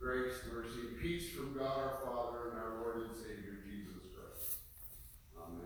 Grace, mercy, and peace from God our Father and our Lord and Savior, Jesus Christ. Amen.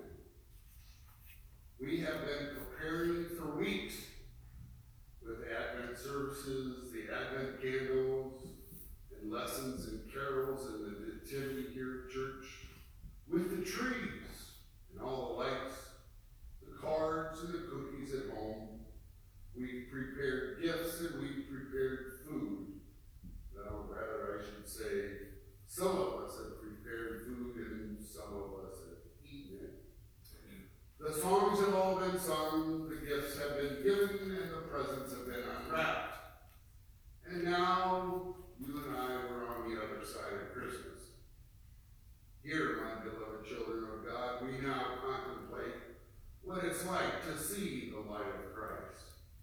We have been preparing for weeks with Advent services, the Advent candles, and lessons and carols in the Nativity here at church, with the trees and all the lights, the cards and the cookies at home. We've prepared gifts and we've prepared food. No, rather I should say, some of us have prepared food and some of us have eaten it. The songs have all been sung, the gifts have been given, and the presents have been unwrapped. And now, you and I were on the other side of Christmas. Here, my beloved children of God, we now contemplate what it's like to see the light of Christ.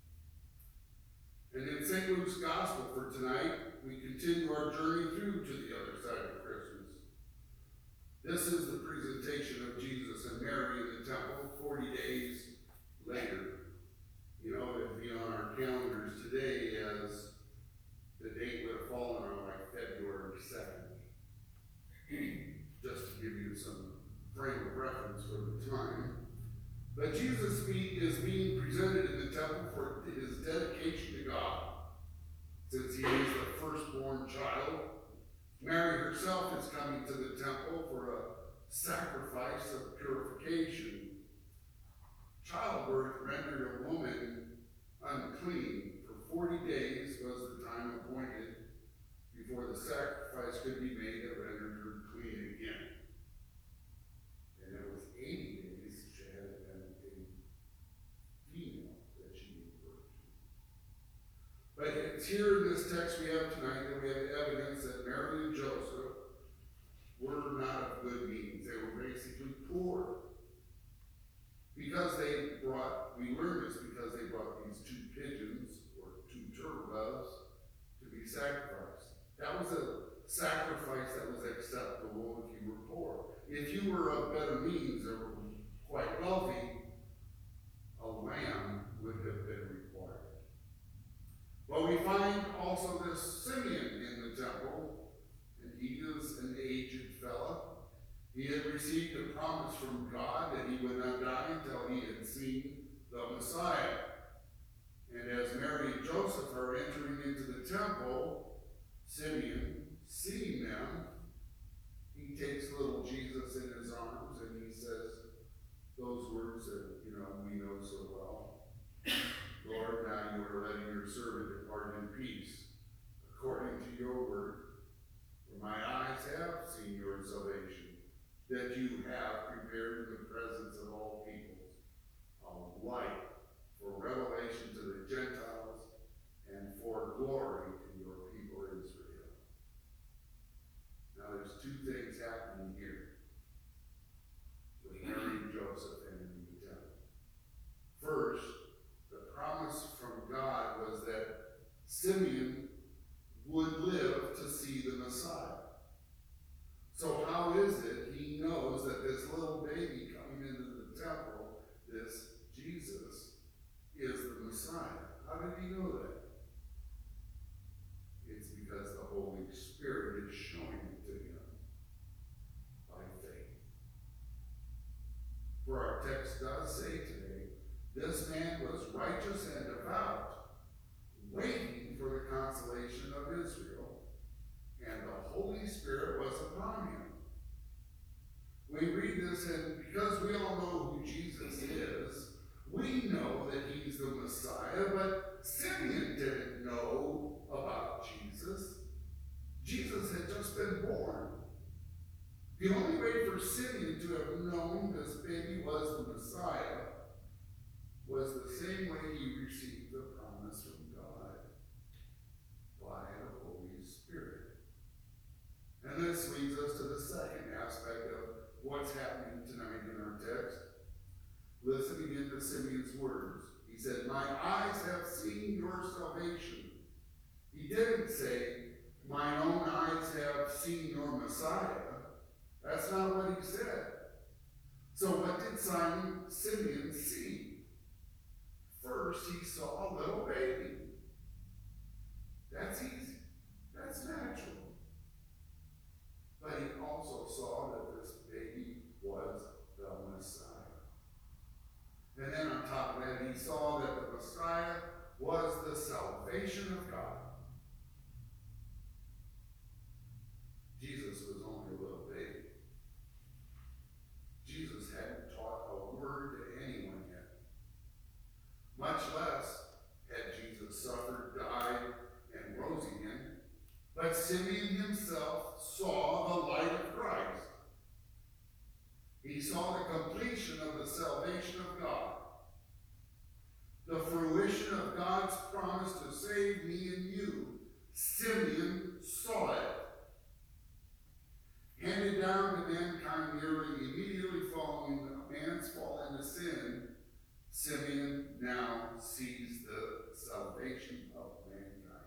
And in St. Luke's Gospel for tonight, we continue our journey through to the other side of Christmas. This is the presentation of Jesus and Mary in the temple 40 days later. You know, it'd be on our calendars today as the date would have fallen on like February 2nd. Just to give you some frame of reference for the time. But Jesus is being presented in the temple for his dedication to God. Since he is the firstborn child, Mary herself is coming to the temple for a sacrifice of purification. Childbirth rendered a woman unclean. For 40 days was the time appointed before the sacrifice could be made that rendered her clean again. And it was 80 days she had been a female that she gave birth to. But it's here in this text we have tonight that we have evidence that Mary and Joseph were not of good means. They were basically poor. Because they brought, we learned this because they brought these 2 pigeons or 2 turtle doves to be sacrificed. That was a sacrifice that was acceptable if you were poor. If you were of better means or were quite wealthy, a lamb would have been required. But we find also this Simeon in the temple, and he is an aged fella. He had received a promise from God that he would not die until he had seen the Messiah. And as Mary and Joseph are entering into the temple, Simeon, seeing them, he takes little Jesus in his arms and he says those words that, we know so well. Lord, now you are letting your servant depart in peace, according to your word. For my eyes have seen your salvation, that you have prepared in the presence of all peoples, a light for revelation to the Gentiles and for glory to your people Israel. Now there's 2 things happening here with Mary and Joseph entering the temple. First, the promise from God was that Simeon would live to see the Messiah. So how is it he knows that this little baby coming into the temple, this Jesus, is the Messiah? How did he know that? It's because the Holy Spirit is showing it to him by faith. For our text does say today, this man was righteous and devout, waiting for the consolation of Israel, and the Holy Spirit was upon him. We read this, and because we all know who Jesus is, we know that he's the Messiah, but Simeon didn't know about Jesus. Jesus had just been born. The only way for Simeon to have known this baby was the Messiah was the same way he received the promise from God, by the Holy Spirit. And this leads us to the second aspect of what's happening tonight in our text. Listen again to Simeon's words. He said, my eyes have seen your salvation. He didn't say, mine own eyes have seen your Messiah. That's not what he said. So what did Simeon see? First, he saw a little baby. That's easy. That's natural. God. Jesus was only a little baby. Jesus hadn't taught a word to anyone yet. Much less had Jesus suffered, died, and rose again. But Simeon himself saw the light of Christ. He saw the completion of the salvation of God, the fruition of God's promise to save me and you. Simeon saw it. Handed down to mankind nearly immediately following man's fall into sin, Simeon now sees the salvation of mankind.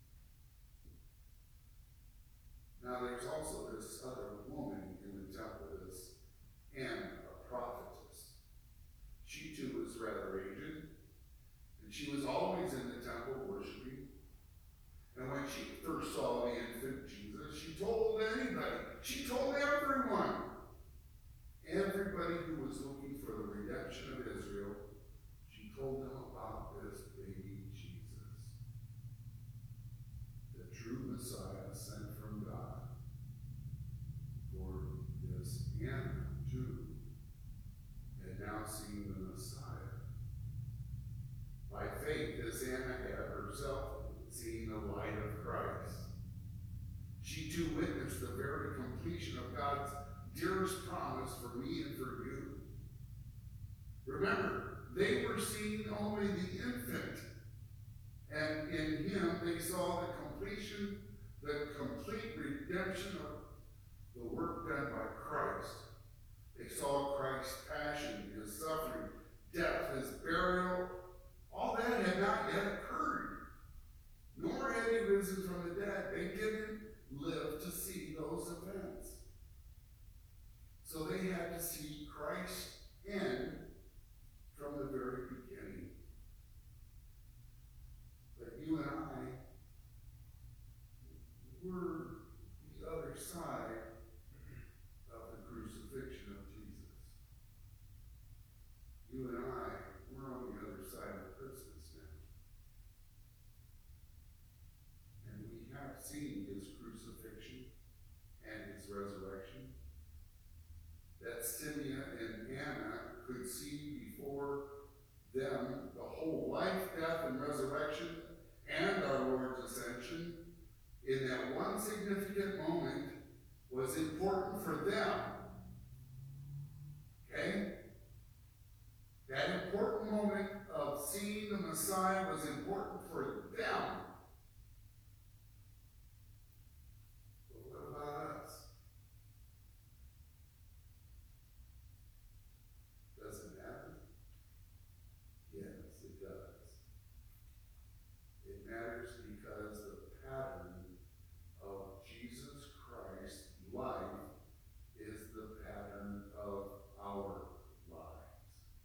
Now there's also this other woman in the temple, this Anna, a prophetess. She too was rather aged, and she was always in the temple worshiping. And when she first saw the infant Jesus, she told anybody. She told everyone. Everybody who was looking for the redemption of Israel, she told them about this baby Jesus, the true Messiah sent from God. For this Anna, too, had now seen the Messiah. By faith, this Anna had herself seen the light of Christ. She too witnessed the very completion of God's dearest promise for me and for you. Remember, they were seeing only the infant, and in him they saw the completion, the complete redemption of the work done by Christ. They saw Christ's passion, his suffering, death, his burial. All that had not yet occurred. Nor had he risen from the dead. They didn't live to see those events. So they had to see Christ in from the very beginning. But you and I were the other side of the crucifixion of Jesus. You and I, we're on the other side of Christmas now. And we have seen his crucifixion and his resurrection. That Simeon and Anna could see before them the whole life, death, and resurrection and our Lord's ascension in that one significant moment was important for them. Okay? That important moment of seeing the Messiah was important for them. But what about us? Does it matter? Yes, it does. It matters because the pattern of Jesus Christ's life is the pattern of our lives.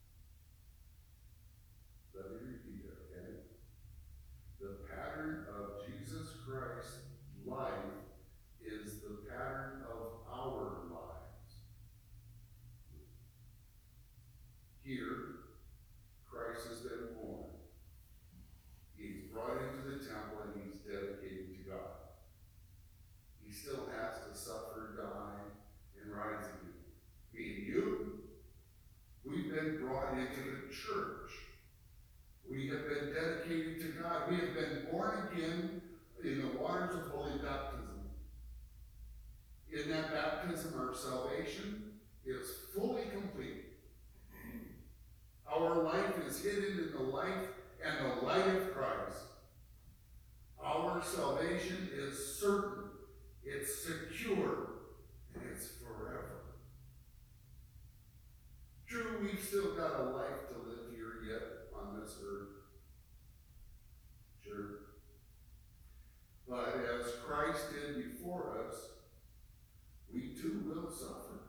Let me repeat it, okay? The pattern of Jesus Christ's life is the pattern of our lives. Here, Christ has been born. He's brought into the temple and he's dedicated to God. He still has to suffer, die, and rise again. Me and you, we've been brought into the church. We have been dedicated to God. We have been born again in the waters of holy baptism. In that baptism, our salvation is fully complete. Our life is hidden in the life and the light of Christ. Our salvation is certain, it's secure, and it's forever. True, we've still got a life to live here yet on this earth. Sure. But as Christ did before us, we too will suffer.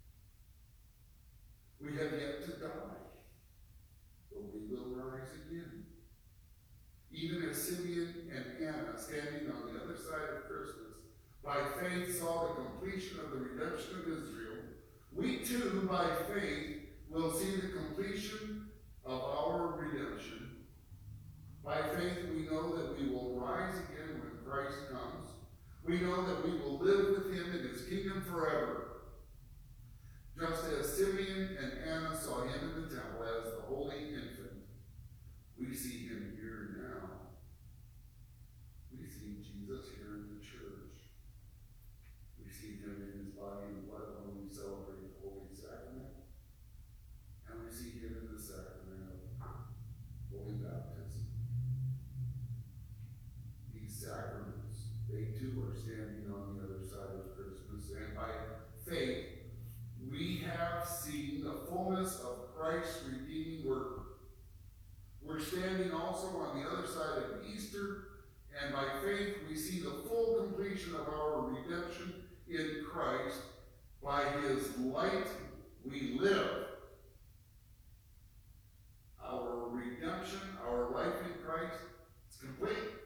We have yet to die, but we will rise again. Even as Simeon and Anna, standing on the other side of Christmas, by faith saw the completion of the redemption of Israel, we too, by faith, will see the completion of our redemption By faith, we know that we will rise again when Christ comes. We know that we will live with him in his kingdom forever. Just as Simeon and Anna saw him in the temple as the holy infant, we see him here now. We see Jesus here in the church. We see him in his body and blood when we celebrate the Holy Sacrament. And we see him in the sacrament of Holy Baptism. These sacraments, they too are standing on the other side of Christmas, and by faith, we have seen the fullness of Christ's redeeming work. We're standing also on the other side of Easter, and by faith we see the full completion of our redemption in Christ. By his light we live. Our redemption, our life in Christ is complete.